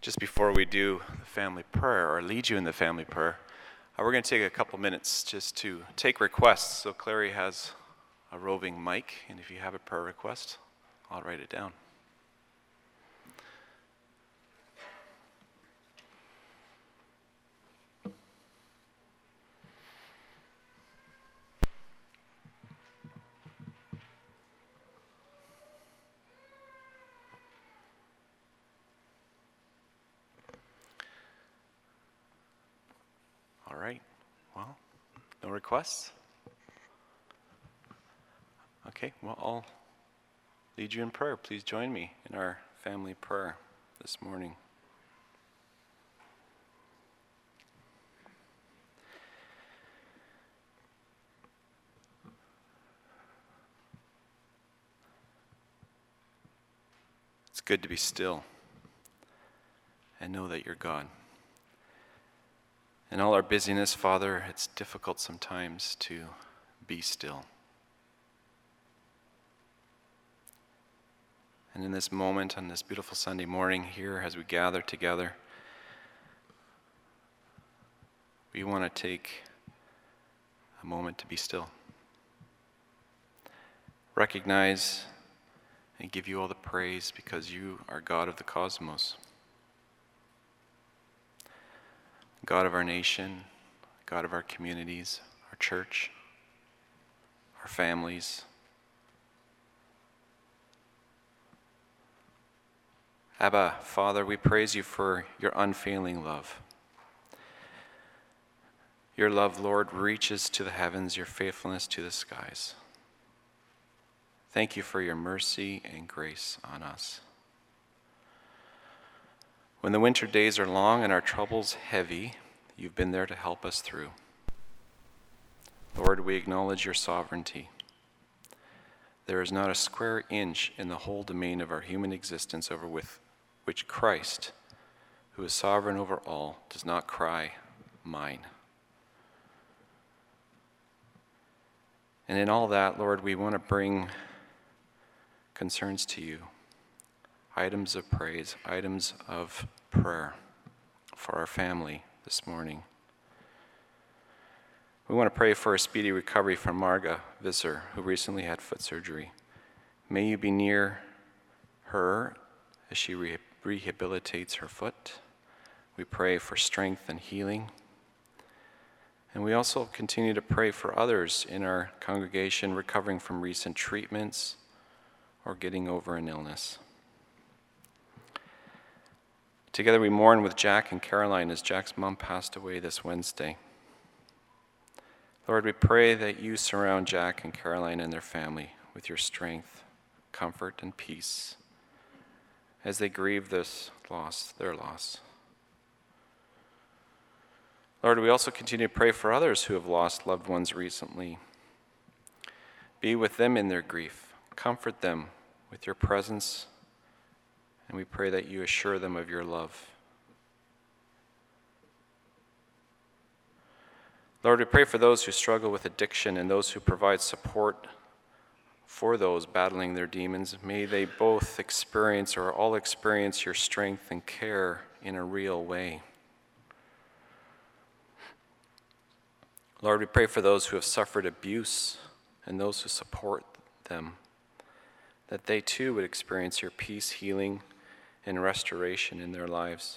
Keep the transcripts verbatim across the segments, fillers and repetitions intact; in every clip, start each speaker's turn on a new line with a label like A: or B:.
A: Just before we do the family prayer or lead you in the family prayer, uh, we're going to take a couple minutes just to take requests. So Clary has a roving mic, and if you have a prayer request, I'll write it down. All right. Well, no requests? Okay, well, I'll lead you in prayer. Please join me in our family prayer this morning. It's good to be still and know that you're God. In all our busyness, Father, it's difficult sometimes to be still. And in this moment, on this beautiful Sunday morning here, as we gather together, we want to take a moment to be still. Recognize and give you all the praise because you are God of the cosmos. God of our nation, God of our communities, our church, our families. Abba, Father, we praise you for your unfailing love. Your love, Lord, reaches to the heavens, your faithfulness to the skies. Thank you for your mercy and grace on us. When the winter days are long and our troubles heavy, you've been there to help us through. Lord, we acknowledge your sovereignty. There is not a square inch in the whole domain of our human existence over with which Christ, who is sovereign over all, does not cry, mine. And in all that, Lord, we want to bring concerns to you. Items of praise, items of prayer for our family this morning. We want to pray for a speedy recovery from Marga Visser, who recently had foot surgery. May you be near her as she re- rehabilitates her foot. We pray for strength and healing. And we also continue to pray for others in our congregation recovering from recent treatments or getting over an illness. Together we mourn with Jack and Caroline as Jack's mom passed away this Wednesday. Lord, we pray that you surround Jack and Caroline and their family with your strength, comfort, and peace as they grieve this loss, their loss. Lord, we also continue to pray for others who have lost loved ones recently. Be with them in their grief. Comfort them with your presence, and we pray that you assure them of your love. Lord, we pray for those who struggle with addiction and those who provide support for those battling their demons. May they both experience or all experience your strength and care in a real way. Lord, we pray for those who have suffered abuse and those who support them, that they too would experience your peace, healing, and restoration in their lives.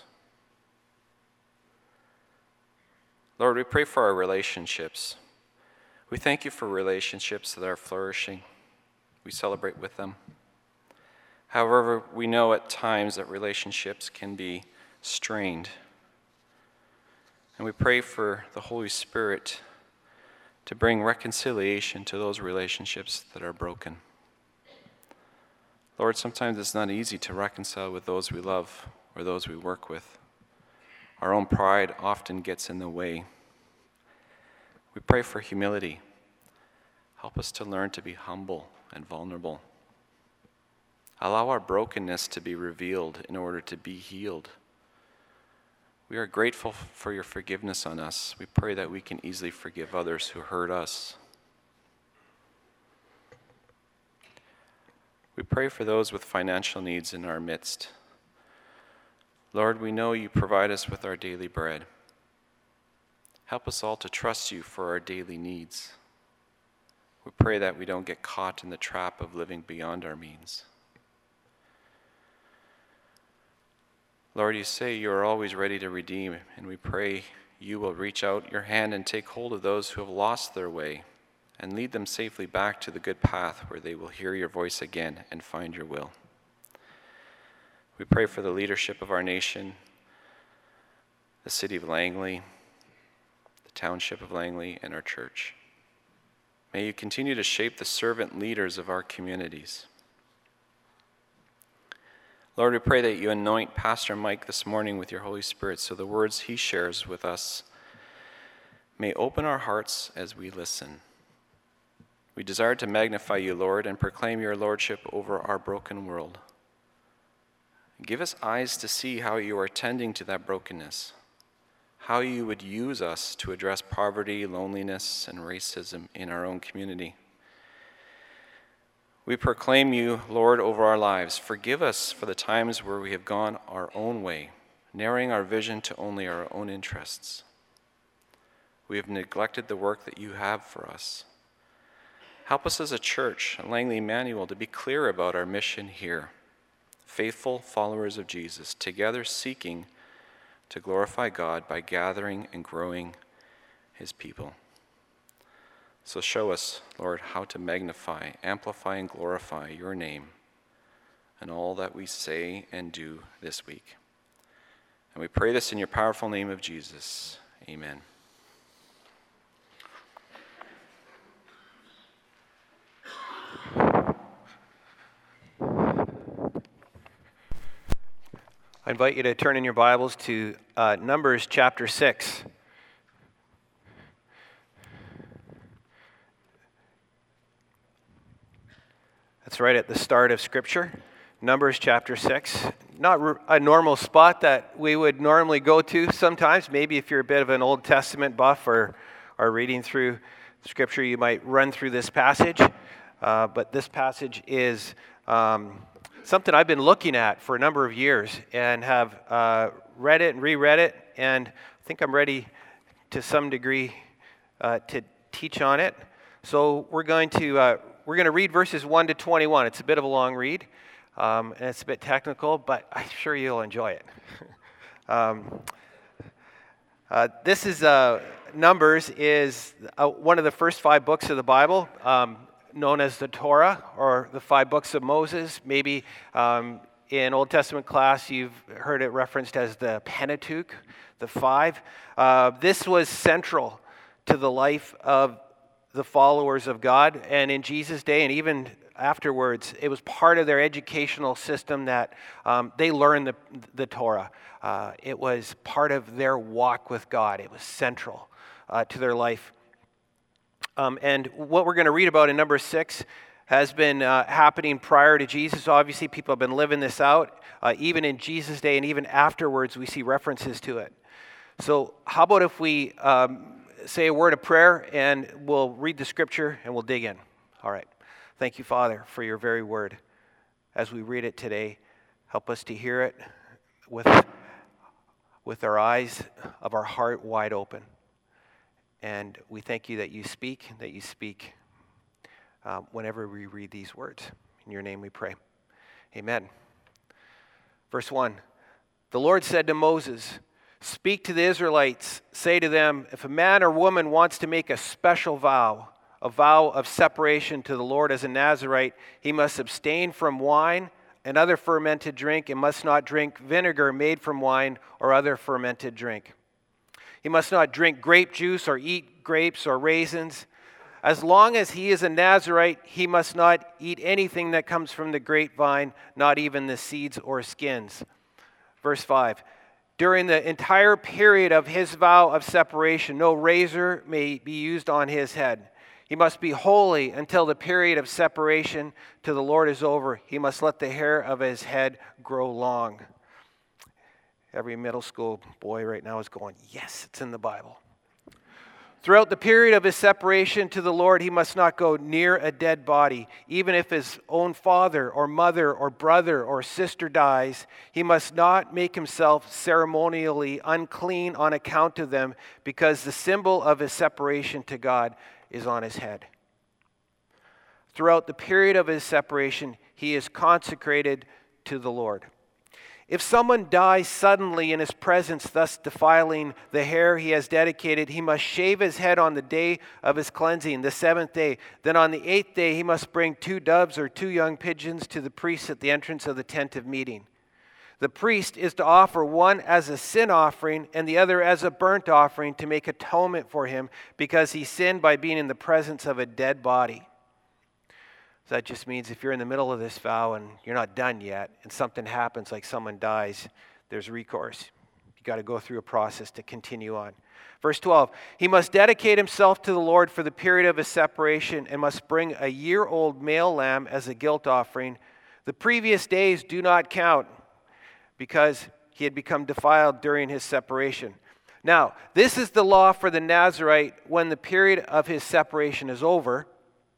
A: Lord, we pray for our relationships. We thank you for relationships that are flourishing. We celebrate with them. However, we know at times that relationships can be strained. And we pray for the Holy Spirit to bring reconciliation to those relationships that are broken. Lord, sometimes it's not easy to reconcile with those we love or those we work with. Our own pride often gets in the way. We pray for humility. Help us to learn to be humble and vulnerable. Allow our brokenness to be revealed in order to be healed. We are grateful for your forgiveness on us. We pray that we can easily forgive others who hurt us. We pray for those with financial needs in our midst. Lord, we know you provide us with our daily bread. Help us all to trust you for our daily needs. We pray that we don't get caught in the trap of living beyond our means. Lord, you say you are always ready to redeem, and we pray you will reach out your hand and take hold of those who have lost their way and lead them safely back to the good path where they will hear your voice again and find your will. We pray for the leadership of our nation, the city of Langley, the township of Langley, and our church. May you continue to shape the servant leaders of our communities. Lord, we pray that you anoint Pastor Mike this morning with your Holy Spirit so the words he shares with us may open our hearts as we listen. We desire to magnify you, Lord, and proclaim your lordship over our broken world. Give us eyes to see how you are tending to that brokenness, how you would use us to address poverty, loneliness, and racism in our own community. We proclaim you, Lord, over our lives. Forgive us for the times where we have gone our own way, narrowing our vision to only our own interests. We have neglected the work that you have for us. Help us as a church, Langley Emmanuel, to be clear about our mission here. Faithful followers of Jesus, together seeking to glorify God by gathering and growing his people. So show us, Lord, how to magnify, amplify, and glorify your name in all that we say and do this week. And we pray this in your powerful name of Jesus. Amen.
B: I invite you to turn in your Bibles to uh, Numbers chapter six. That's right at the start of Scripture, Numbers chapter six. Not a normal spot that we would normally go to sometimes. Maybe if you're a bit of an Old Testament buff or are reading through Scripture, you might run through this passage. Uh, but this passage is um, something I've been looking at for a number of years and have uh, read it and reread it, and I think I'm ready to some degree uh, to teach on it. So we're going to uh, we're going to read verses one to twenty-one. It's a bit of a long read, um, and it's a bit technical, but I'm sure you'll enjoy it. um, uh, this is uh, Numbers is uh, one of the first five books of the Bible. Um, known as the Torah, or the five books of Moses. Maybe um, in Old Testament class you've heard it referenced as the Pentateuch, the five. Uh, this was central to the life of the followers of God, and in Jesus' day and even afterwards, it was part of their educational system that um, they learned the, the Torah. Uh, it was part of their walk with God. It was central uh, to their life. Um, and what we're going to read about in number six has been uh, happening prior to Jesus. Obviously, people have been living this out. Uh, even in Jesus' day and even afterwards, we see references to it. So how about if we um, say a word of prayer and we'll read the scripture and we'll dig in. All right. Thank you, Father, for your very word. As we read it today, help us to hear it with, with our eyes of our heart wide open. And we thank you that you speak, that you speak uh, whenever we read these words. In your name we pray. Amen. Verse one, the Lord said to Moses, "Speak to the Israelites, say to them, if a man or woman wants to make a special vow, a vow of separation to the Lord as a Nazirite, he must abstain from wine and other fermented drink and must not drink vinegar made from wine or other fermented drink. He must not drink grape juice or eat grapes or raisins. As long as he is a Nazirite, he must not eat anything that comes from the grapevine, not even the seeds or skins." Verse five, during the entire period of his vow of separation, no razor may be used on his head. He must be holy until the period of separation to the Lord is over. He must let the hair of his head grow long. Every middle school boy right now is going, yes, it's in the Bible. Throughout the period of his separation to the Lord, he must not go near a dead body. Even if his own father or mother or brother or sister dies, he must not make himself ceremonially unclean on account of them, because the symbol of his separation to God is on his head. Throughout the period of his separation, he is consecrated to the Lord. If someone dies suddenly in his presence, thus defiling the hair he has dedicated, he must shave his head on the day of his cleansing, the seventh day. Then on the eighth day he must bring two doves or two young pigeons to the priest at the entrance of the tent of meeting. The priest is to offer one as a sin offering and the other as a burnt offering to make atonement for him, because he sinned by being in the presence of a dead body. So that just means if you're in the middle of this vow and you're not done yet and something happens, like someone dies, there's recourse. You've got to go through a process to continue on. Verse twelve, he must dedicate himself to the Lord for the period of his separation and must bring a year-old male lamb as a guilt offering. The previous days do not count because he had become defiled during his separation. Now, this is the law for the Nazirite when the period of his separation is over.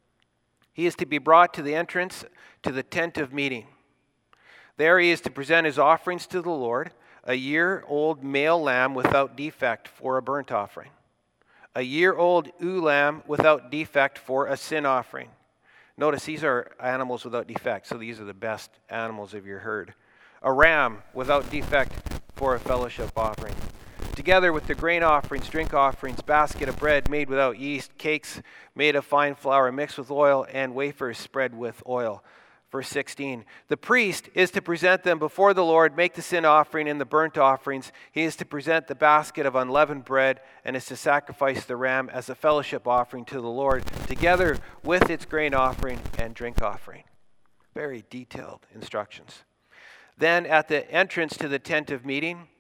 B: He is to be brought to the entrance to the tent of meeting. There he is to present his offerings to the Lord, a year-old male lamb without defect for a burnt offering, a year-old ewe lamb without defect for a sin offering. Notice these are animals without defect, so these are the best animals of your herd. A ram without defect for a fellowship offering, together with the grain offerings, drink offerings, basket of bread made without yeast, cakes made of fine flour mixed with oil, and wafers spread with oil. Verse sixteen, the priest is to present them before the Lord, make the sin offering and the burnt offerings. He is to present the basket of unleavened bread and is to sacrifice the ram as a fellowship offering to the Lord, together with its grain offering and drink offering. Very detailed instructions. Then at the entrance to the tent of meeting,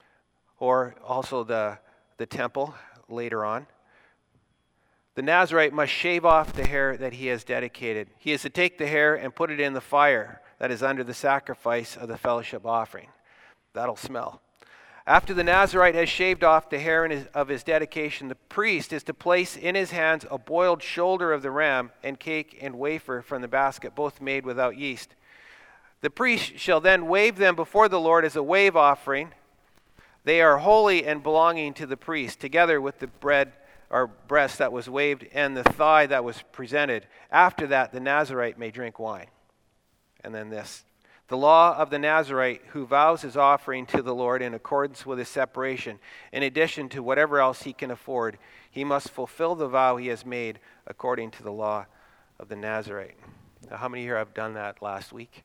B: or also the, the temple later on, the Nazirite must shave off the hair that he has dedicated. He is to take the hair and put it in the fire that is under the sacrifice of the fellowship offering. That'll smell. After the Nazirite has shaved off the hair in his, of his dedication, the priest is to place in his hands a boiled shoulder of the ram and cake and wafer from the basket, both made without yeast. The priest shall then wave them before the Lord as a wave offering. They are holy and belonging to the priest, together with the bread or breast that was waved and the thigh that was presented. After that, the Nazirite may drink wine. And then this. The law of the Nazirite who vows his offering to the Lord in accordance with his separation, in addition to whatever else he can afford, he must fulfill the vow he has made according to the law of the Nazirite. Now, how many here have done that last week?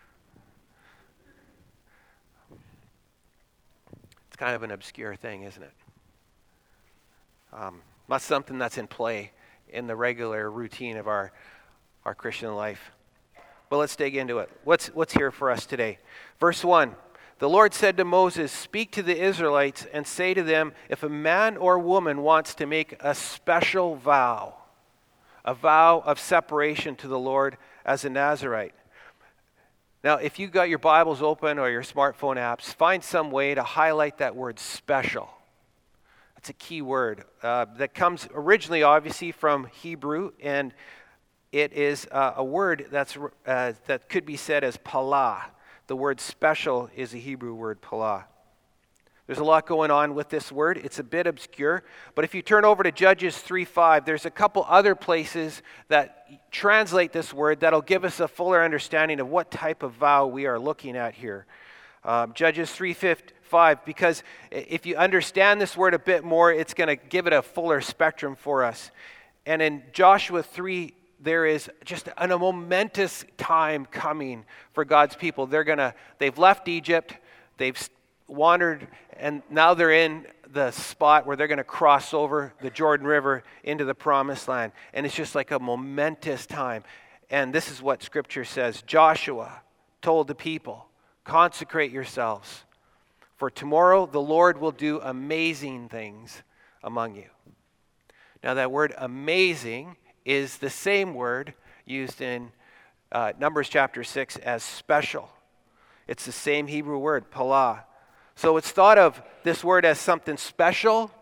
B: It's kind of an obscure thing, isn't it? Um, not something that's in play in the regular routine of our, our Christian life. But let's dig into it. What's, what's here for us today? Verse one, the Lord said to Moses, speak to the Israelites and say to them, if a man or woman wants to make a special vow, a vow of separation to the Lord as a Nazirite. Now, if you got your Bibles open or your smartphone apps, find some way to highlight that word special. That's a key word uh, that comes originally, obviously, from Hebrew, and it is uh, a word that's uh, that could be said as palah. The word special is a Hebrew word, palah. There's a lot going on with this word. It's a bit obscure, but if you turn over to Judges three five, there's a couple other places that translate this word that'll give us a fuller understanding of what type of vow we are looking at here. Um, Judges three five, because if you understand this word a bit more, it's going to give it a fuller spectrum for us. And in Joshua three, there is just an, a momentous time coming for God's people. They're gonna, they've left Egypt, they've wandered, and now they're in the spot where they're going to cross over the Jordan River into the Promised Land. And it's just like a momentous time. And this is what Scripture says. Joshua told the people, consecrate yourselves, for tomorrow the Lord will do amazing things among you. Now that word amazing is the same word used in uh, Numbers chapter six as special. It's the same Hebrew word, palah. So it's thought of this word as something special,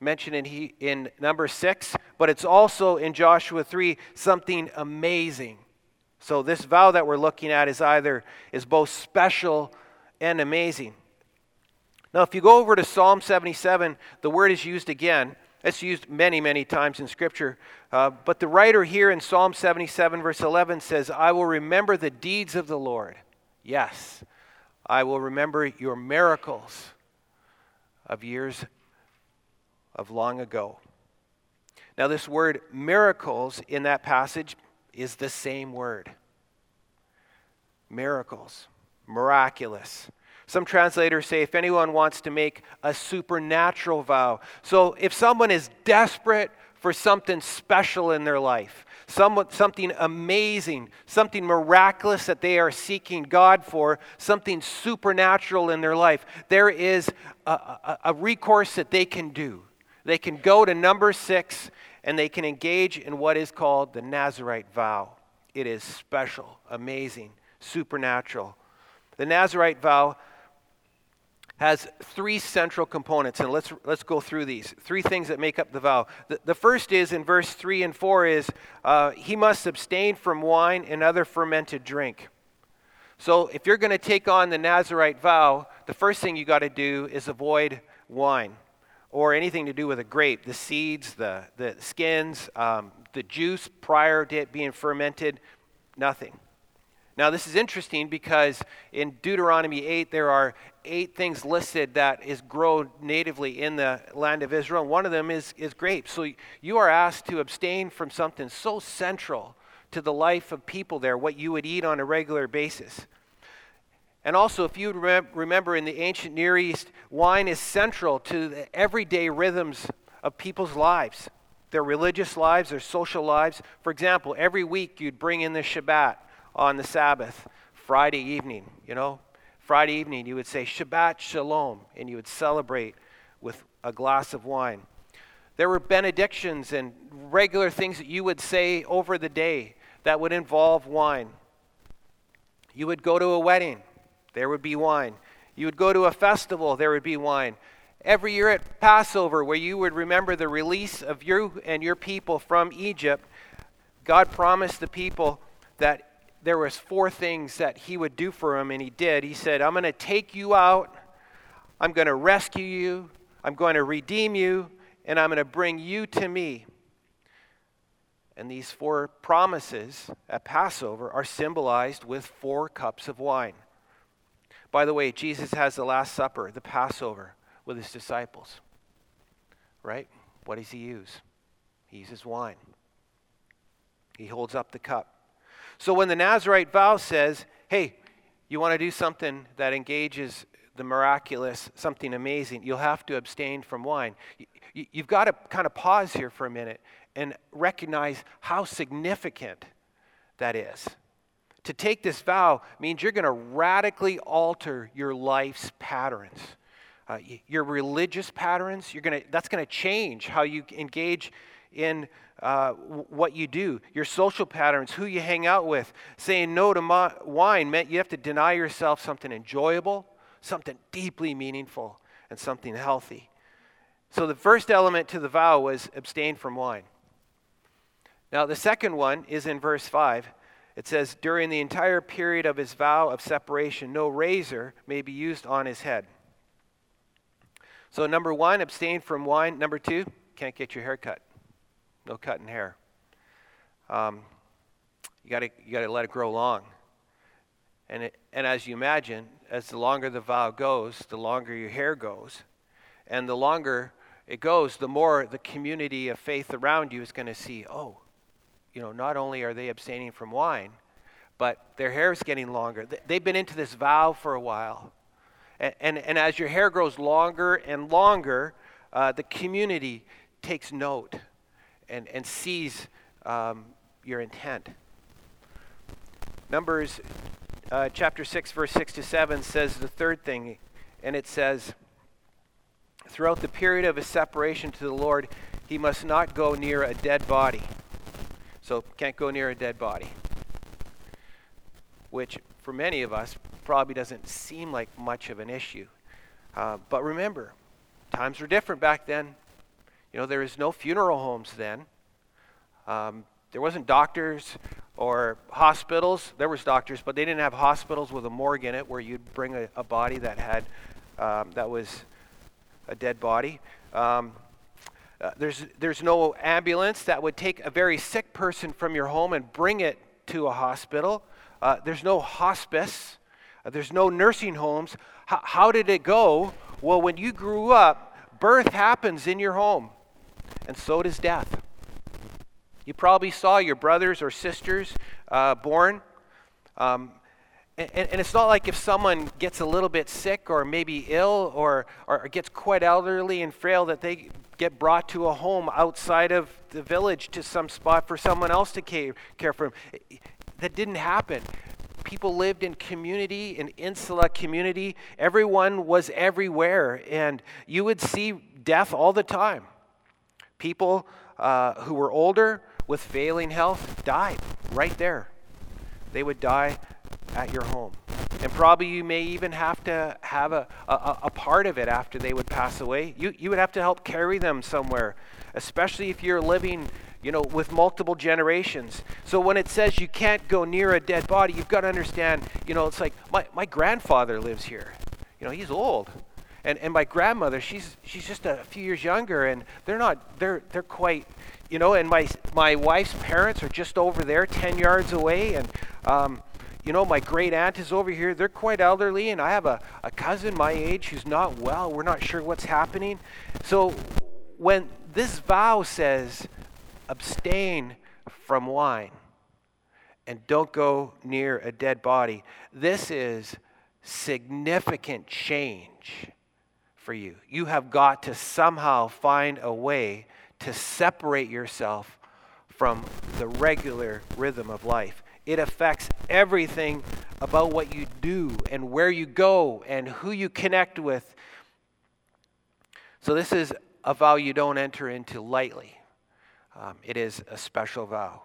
B: mentioned in, he, in number six, but it's also in Joshua three, something amazing. So this vow that we're looking at is either is both special and amazing. Now, if you go over to Psalm seventy-seven, the word is used again. It's used many, many times in Scripture. Uh, but the writer here in Psalm seventy-seven, verse eleven says, I will remember the deeds of the Lord. Yes, I will remember your miracles of years of long ago. Now, this word miracles in that passage is the same word. Miracles, miraculous. Some translators say if anyone wants to make a supernatural vow. So if someone is desperate for something special in their life, some, something amazing, something miraculous that they are seeking God for, something supernatural in their life, there is a, a, a recourse that they can do. They can go to number six and they can engage in what is called the Nazirite vow. It is special, amazing, supernatural. The Nazirite vow has three central components, and let's let's go through these. Three things that make up the vow. The, the first is in verse three and four is uh, he must abstain from wine and other fermented drink. So if you're going to take on the Nazirite vow, the first thing you got to do is avoid wine or anything to do with a grape, the seeds, the the skins, um, the juice prior to it being fermented, nothing. Now, this is interesting because in Deuteronomy eight, there are eight things listed that is grown natively in the land of Israel. And one of them is, is grapes. So you are asked to abstain from something so central to the life of people there, what you would eat on a regular basis. And also, if you rem- remember in the ancient Near East, wine is central to the everyday rhythms of people's lives, their religious lives, their social lives. For example, every week you'd bring in the Shabbat on the Sabbath, Friday evening, you know. Friday evening you would say Shabbat Shalom, and you would celebrate with a glass of wine. There were benedictions and regular things that you would say over the day that would involve wine. You would go to a wedding, there would be wine. You would go to a festival, there would be wine. Every year at Passover, where you would remember the release of you and your people from Egypt, God promised the people that there was four things that he would do for them, and he did. He said, I'm going to take you out, I'm going to rescue you, I'm going to redeem you, and I'm going to bring you to me. And these four promises at Passover are symbolized with four cups of wine. By the way, Jesus has the Last Supper, the Passover, with his disciples. Right? What does he use? He uses wine. He holds up the cup. So when the Nazirite vow says, hey, you want to do something that engages the miraculous, something amazing, you'll have to abstain from wine. You've got to kind of pause here for a minute and recognize how significant that is. To take this vow means you're going to radically alter your life's patterns. Uh, your religious patterns, you're going to that's going to change how you engage in uh, what you do. Your social patterns, who you hang out with. Saying no to mo- wine meant you have to deny yourself something enjoyable, something deeply meaningful, and something healthy. So the first element to the vow was abstain from wine. Now the second one is in verse five. It says, during the entire period of his vow of separation, no razor may be used on his head. So number one, abstain from wine. Number two, can't get your hair cut. No cutting hair. Um, you got to you got to let it grow long. And it, and as you imagine, as the longer the vow goes, the longer your hair goes, and the longer it goes, the more the community of faith around you is going to see, oh, you know, not only are they abstaining from wine, but their hair is getting longer. They've been into this vow for a while. And, and, and as your hair grows longer and longer, uh, the community takes note and, and sees um, your intent. Numbers uh, chapter six, verse six to seven says the third thing, and it says, throughout the period of his separation to the Lord, he must not go near a dead body. So can't go near a dead body, which for many of us probably doesn't seem like much of an issue. Uh, but remember, times were different back then. You know, there was no funeral homes then. Um, there wasn't doctors or hospitals. There was doctors, but they didn't have hospitals with a morgue in it where you'd bring a, a body that had um, that was a dead body. Um, uh, there's there's no ambulance that would take a very sick person from your home and bring it to a hospital. Uh, there's no hospice. Uh, there's no nursing homes. H- how did it go? Well, when you grew up, birth happens in your home, and so does death. You probably saw your brothers or sisters uh, born. Um, and, and it's not like if someone gets a little bit sick or maybe ill or, or gets quite elderly and frail that they get brought to a home outside of the village to some spot for someone else to care, care for them. That didn't happen. People lived in community, in insula community. Everyone was everywhere, and you would see death all the time. People uh, who were older with failing health died right there. They would die at your home. And probably you may even have to have a, a, a part of it after they would pass away. You, you would have to help carry them somewhere, especially if you're living, you know, with multiple generations. So when it says you can't go near a dead body, you've got to understand, you know, it's like my, my grandfather lives here. You know, he's old. And and my grandmother, she's she's just a few years younger, and they're not they're they're quite, you know, and my my wife's parents are just over there ten yards away, and um you know, my great aunt is over here. They're quite elderly, and I have a, a cousin my age who's not well. We're not sure what's happening. So when this vow says abstain from wine and don't go near a dead body, this is significant change for you. You have got to somehow find a way to separate yourself from the regular rhythm of life. It affects everything about what you do and where you go and who you connect with. So this is a vow you don't enter into lightly. Um, it is a special vow.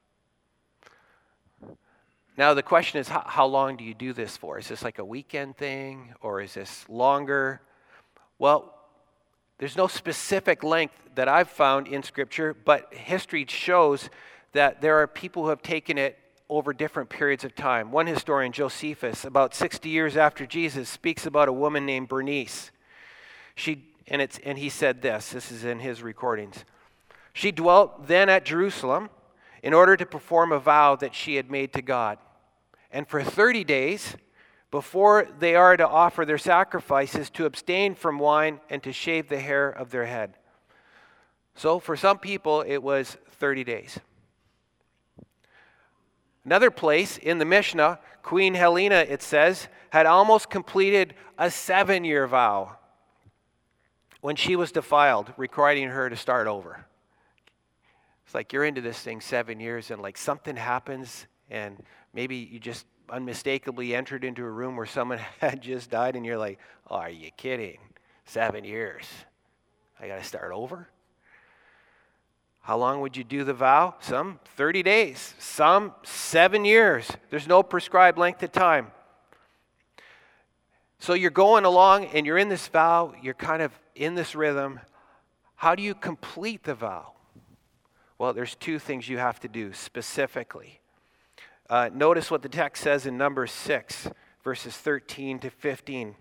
B: Now the question is, how, how long do you do this for? Is this like a weekend thing, or is this longer? Well, there's no specific length that I've found in Scripture, but history shows that there are people who have taken it over different periods of time. One historian, Josephus, about sixty years after Jesus, speaks about a woman named Bernice. She and it's and he said this. This is in his recordings. She dwelt then at Jerusalem in order to perform a vow that she had made to God. And for thirty days, before they are to offer their sacrifices, to abstain from wine and to shave the hair of their head. So for some people, it was thirty days. Another place in the Mishnah, Queen Helena, it says, had almost completed a seven-year vow when she was defiled, requiring her to start over. It's like you're into this thing seven years and like something happens and maybe you just unmistakably entered into a room where someone had just died and you're like, oh, are you kidding? Seven years. I got to start over? How long would you do the vow? Some thirty days, some seven years. There's no prescribed length of time. So you're going along and you're in this vow, you're kind of in this rhythm. How do you complete the vow? Well, there's two things you have to do specifically. Uh, notice what the text says in Numbers six, verses thirteen to fifteen.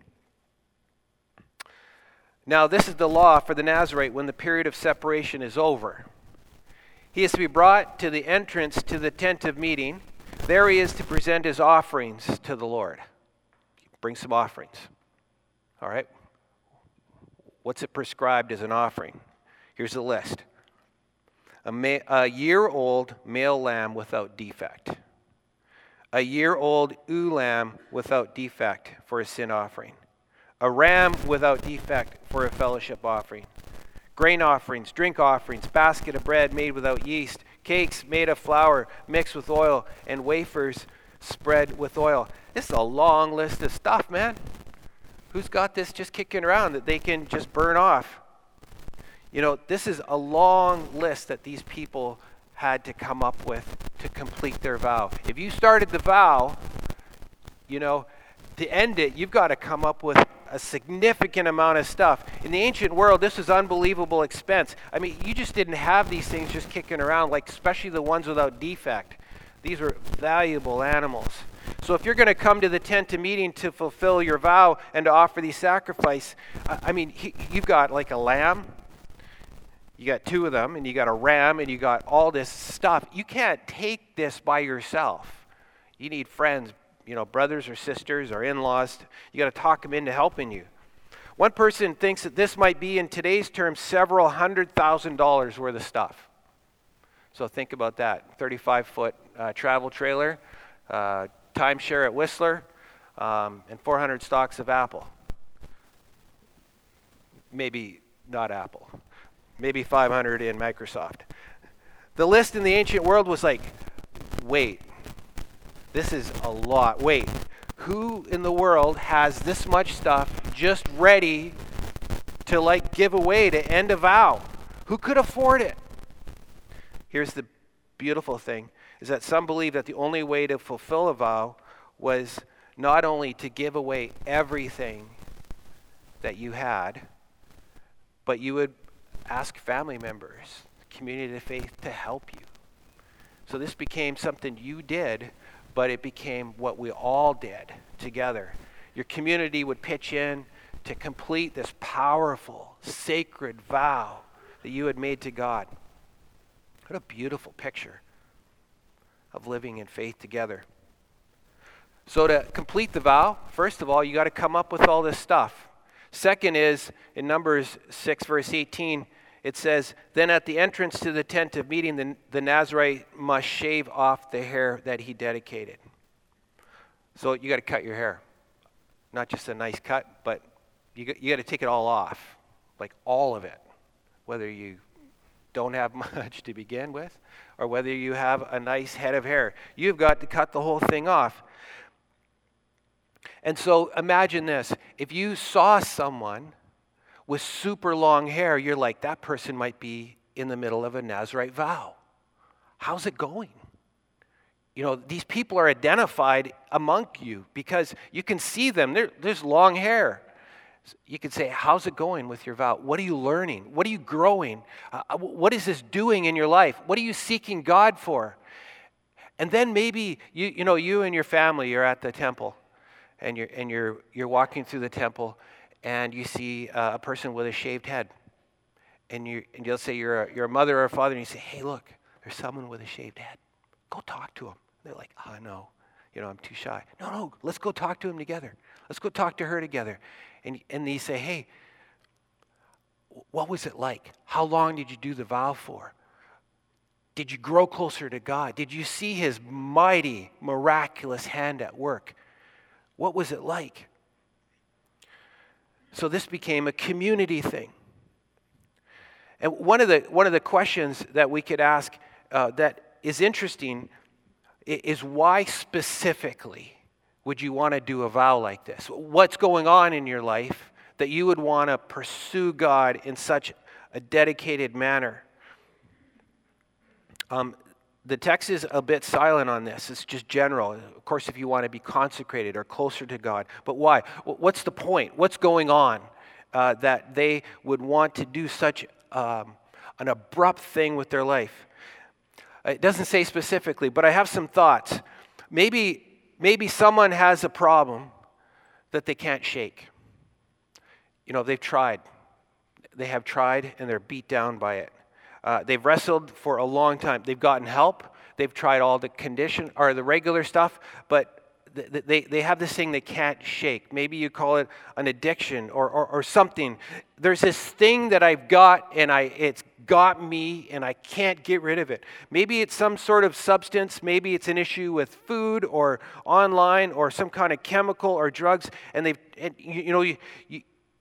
B: Now, this is the law for the Nazirite when the period of separation is over. He is to be brought to the entrance to the tent of meeting. There he is to present his offerings to the Lord. Bring some offerings. All right? What's it prescribed as an offering? Here's the list. A, ma- a year-old male lamb without defect. A year-old ewe lamb without defect for a sin offering. A ram without defect for a fellowship offering. Grain offerings, drink offerings, basket of bread made without yeast, cakes made of flour mixed with oil, and wafers spread with oil. This is a long list of stuff, man. Who's got this just kicking around that they can just burn off? You know, this is a long list that these people had to come up with to complete their vow. If you started the vow, you know, to end it, you've got to come up with a significant amount of stuff. In the ancient world, this was unbelievable expense. I mean, you just didn't have these things just kicking around, like especially the ones without defect. These were valuable animals. So if you're going to come to the tent of meeting to fulfill your vow and to offer these sacrifice, I mean, he, you've got like a lamb, you got two of them, and you got a ram, and you got all this stuff. You can't take this by yourself. You need friends, you know, brothers or sisters or in-laws. You got to talk them into helping you. One person thinks that this might be, in today's terms, several hundred thousand dollars worth of stuff. So think about that. thirty-five foot uh, travel trailer, uh, timeshare at Whistler, um, and four hundred stalks of apple. Maybe not Apple. Maybe five hundred in Microsoft. The list in the ancient world was like, wait, this is a lot. Wait, who in the world has this much stuff just ready to like give away to end a vow? Who could afford it? Here's the beautiful thing, is that some believe that the only way to fulfill a vow was not only to give away everything that you had, but you would ask family members, community of faith, to help you. So this became something you did, but it became what we all did together. Your community would pitch in to complete this powerful, sacred vow that you had made to God. What a beautiful picture of living in faith together. So to complete the vow, first of all, you got to come up with all this stuff. Second is, in Numbers six, verse eighteen, it says, then at the entrance to the tent of meeting, the, the Nazarite must shave off the hair that he dedicated. So you got to cut your hair. Not just a nice cut, but you got, you got to take it all off, like all of it, whether you don't have much to begin with or whether you have a nice head of hair. You've got to cut the whole thing off. And so imagine this. If you saw someone with super long hair, you're like, that person might be in the middle of a Nazarite vow. How's it going? You know, these people are identified among you because you can see them. There, there's long hair. You could say, how's it going with your vow? What are you learning? What are you growing? Uh, what is this doing in your life? What are you seeking God for? And then maybe, you you know, you and your family, you're at the temple, and you're, and you're, you're walking through the temple, and you see uh, a person with a shaved head. And, you, and you'll say you're a, you're a mother or a father, and you say, hey, look, there's someone with a shaved head. Go talk to him. They're like, oh, no, you know, I'm too shy. No, no, let's go talk to him together. Let's go talk to her together. And, and you say, hey, what was it like? How long did you do the vow for? Did you grow closer to God? Did you see his mighty, miraculous hand at work? What was it like? So this became a community thing. And one of the one of the questions that we could ask uh, that is interesting is, why specifically would you want to do a vow like this? What's going on in your life that you would want to pursue God in such a dedicated manner? Um, the text is a bit silent on this. It's just general. Of course, if you want to be consecrated or closer to God. But why? What's the point? What's going on uh, that they would want to do such um, an abrupt thing with their life? It doesn't say specifically, but I have some thoughts. Maybe, maybe someone has a problem that they can't shake. You know, they've tried. They have tried, and they're beat down by it. Uh, they've wrestled for a long time. They've gotten help. They've tried all the condition or the regular stuff, but th- they, they have this thing they can't shake. Maybe you call it an addiction or, or, or something. There's this thing that I've got, and I it's got me, and I can't get rid of it. Maybe it's some sort of substance. Maybe it's an issue with food or online or some kind of chemical or drugs, and they've and you, you know you, you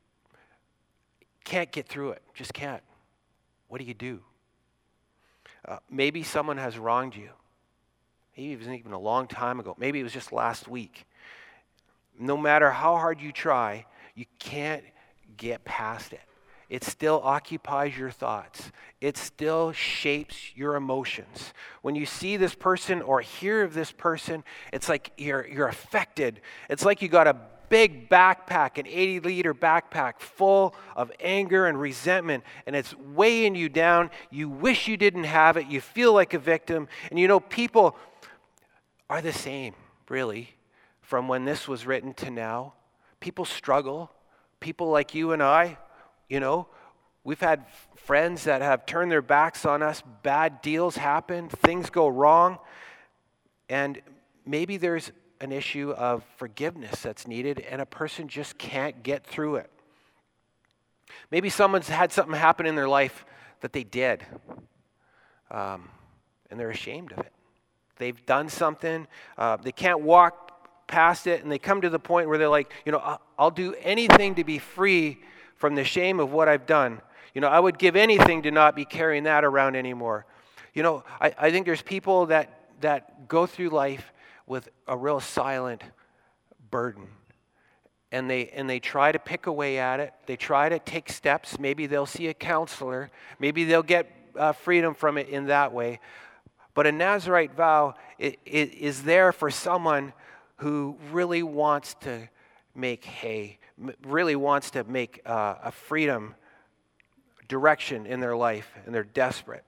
B: can't get through it. Just can't. What do you do? Uh, maybe someone has wronged you. Maybe it wasn't even a long time ago. Maybe it was just last week. No matter how hard you try, you can't get past it. It still occupies your thoughts. It still shapes your emotions. When you see this person or hear of this person, it's like you're, you're affected. It's like you got a big backpack, an eighty liter backpack full of anger and resentment, and it's weighing you down. You wish you didn't have it. You feel like a victim. And you know, people are the same, really, from when this was written to now. People struggle. People like you and I, you know, we've had friends that have turned their backs on us. Bad deals happen. Things go wrong. And maybe there's an issue of forgiveness that's needed, and a person just can't get through it. Maybe someone's had something happen in their life that they did, um, and they're ashamed of it. They've done something, uh, they can't walk past it, and they come to the point where they're like, you know, I'll, I'll do anything to be free from the shame of what I've done. You know, I would give anything to not be carrying that around anymore. You know, I, I think there's people that that go through life with a real silent burden. And they and they try to pick away at it. They try to take steps. Maybe they'll see a counselor. Maybe they'll get uh, freedom from it in that way. But a Nazirite vow it, it is there for someone who really wants to make hay, really wants to make uh, a freedom direction in their life, and they're desperate.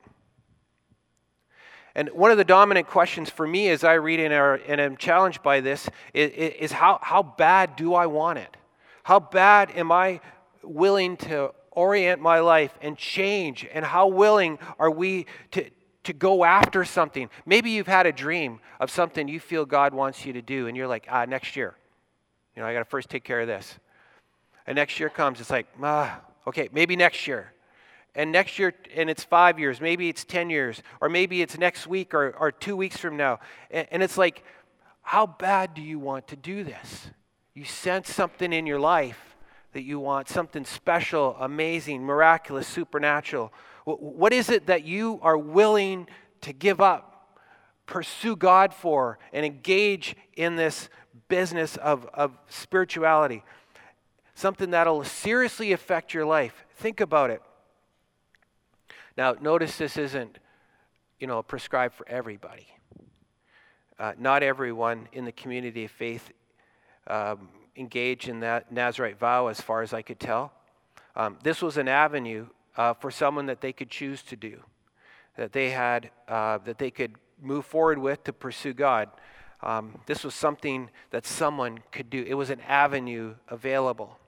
B: And one of the dominant questions for me as I read in our, and I'm challenged by this is, is how, how bad do I want it? How bad am I willing to orient my life and change? And how willing are we to, to go after something? Maybe you've had a dream of something you feel God wants you to do, and you're like, ah, next year. You know, I got to first take care of this. And next year comes, it's like, ah, okay, maybe next year. And next year, and it's five years, maybe it's ten years, or maybe it's next week or, or two weeks from now. And, and it's like, how bad do you want to do this? You sense something in your life that you want, something special, amazing, miraculous, supernatural. What is it that you are willing to give up, pursue God for, and engage in this business of, of spirituality? Something that'll seriously affect your life. Think about it. Now, notice this isn't, you know, prescribed for everybody. Uh, not everyone in the community of faith um, engaged in that Nazirite vow, as far as I could tell. Um, this was an avenue uh, for someone that they could choose to do, that they had, uh, that they could move forward with to pursue God. Um, this was something that someone could do. It was an avenue available.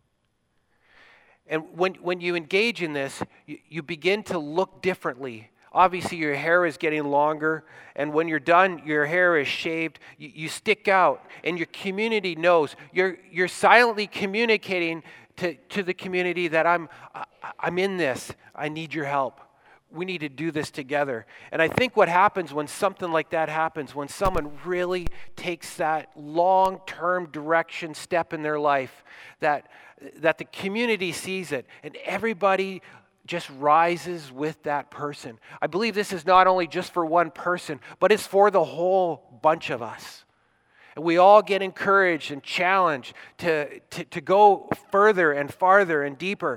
B: And when, when you engage in this, you, you begin to look differently. Obviously, your hair is getting longer, and when you're done, your hair is shaved. You, you stick out, and your community knows. You're, you're silently communicating to, to the community that I'm, I, I'm in this. I need your help. We need to do this together. And I think what happens when something like that happens, when someone really takes that long-term direction step in their life, that that the community sees it, and everybody just rises with that person. I believe this is not only just for one person, but it's for the whole bunch of us. And we all get encouraged and challenged to, to, to go further and farther and deeper.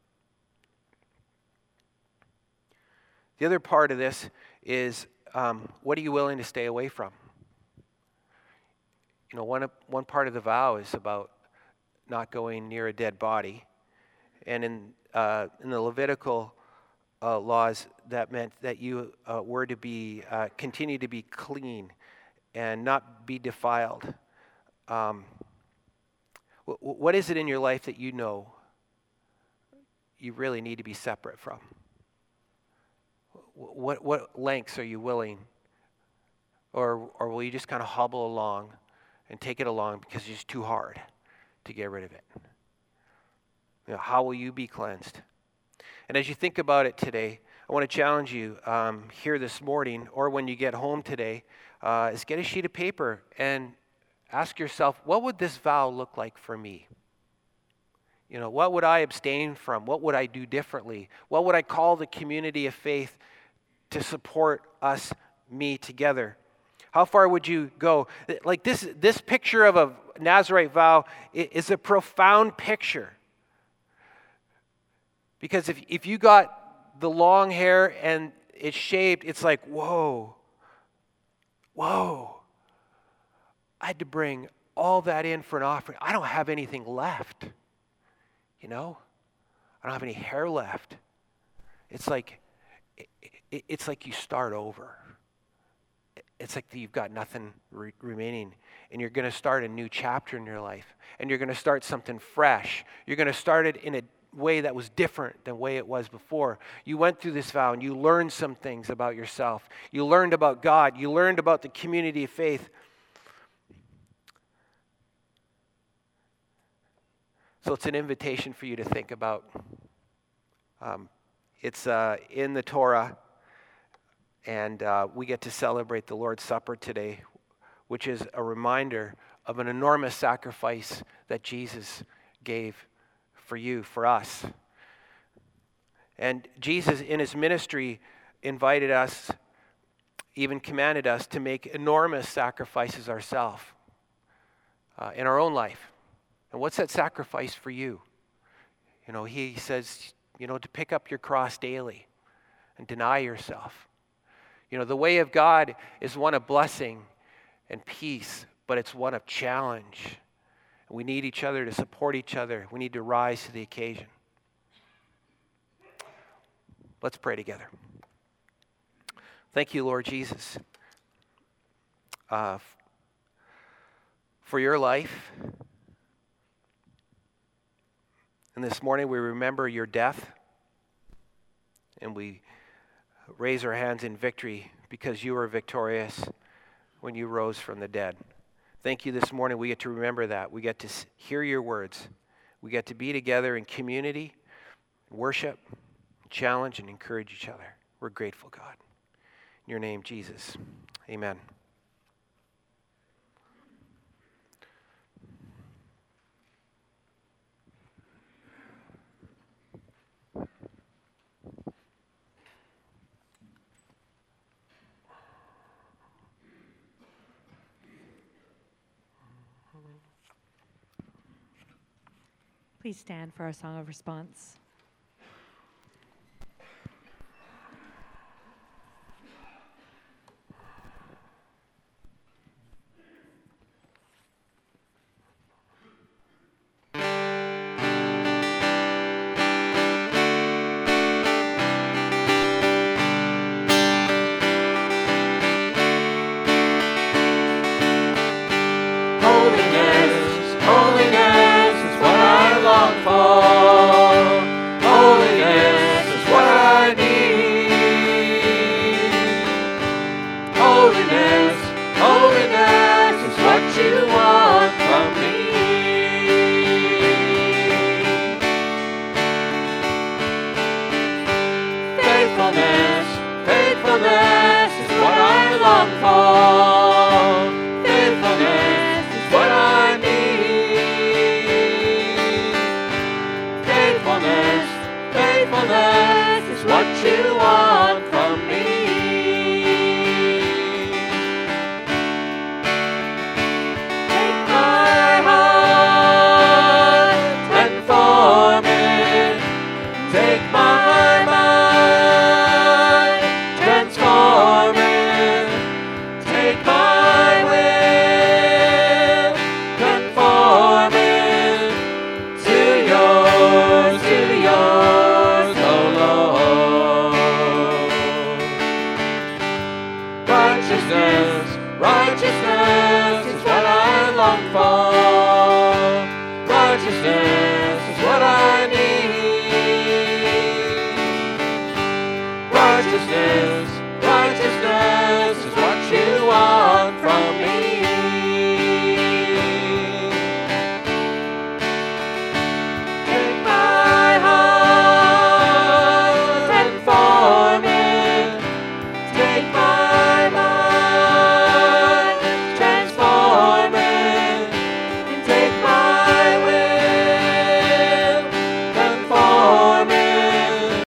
B: The other part of this is, um, what are you willing to stay away from? You know, one, one part of the vow is about not going near a dead body. And in uh, in the Levitical uh, laws, that meant that you uh, were to be, uh, continue to be clean and not be defiled. Um, w- what is it in your life that you know you really need to be separate from? What what lengths are you willing? Or, or will you just kind of hobble along and take it along because it's just too hard to get rid of it? You know, how will you be cleansed? And as you think about it today, I want to challenge you um, here this morning, or when you get home today, uh, is get a sheet of paper and ask yourself, what would this vow look like for me? You know, what would I abstain from? What would I do differently? What would I call the community of faith to support us, me together? How far would you go? Like this, this picture of a Nazirite vow is a profound picture. Because if, if you got the long hair and it's shaved, it's like, whoa, whoa. I had to bring all that in for an offering. I don't have anything left. You know? I don't have any hair left. It's like, it, it, it's like you start over. It's like you've got nothing re- remaining, and you're going to start a new chapter in your life, and you're going to start something fresh. You're going to start it in a way that was different than the way it was before. You went through this vow, and you learned some things about yourself. You learned about God. You learned about the community of faith. So it's an invitation for you to think about. Um, it's uh, in the Torah. And uh, we get to celebrate the Lord's Supper today, which is a reminder of an enormous sacrifice that Jesus gave for you, for us. And Jesus, in his ministry, invited us, even commanded us to make enormous sacrifices ourselves uh, in our own life. And what's that sacrifice for you? You know, he says, you know, to pick up your cross daily and deny yourself. You know, the way of God is one of blessing and peace, but it's one of challenge. We need each other to support each other. We need to rise to the occasion. Let's pray together. Thank you, Lord Jesus, uh, for your life. And this morning we remember your death, and we raise our hands in victory because you were victorious when you rose from the dead. Thank you this morning. We get to remember that. We get to hear your words. We get to be together in community, worship, challenge, and encourage each other. We're grateful, God. In your name, Jesus. Amen.
C: Please stand for our song of response.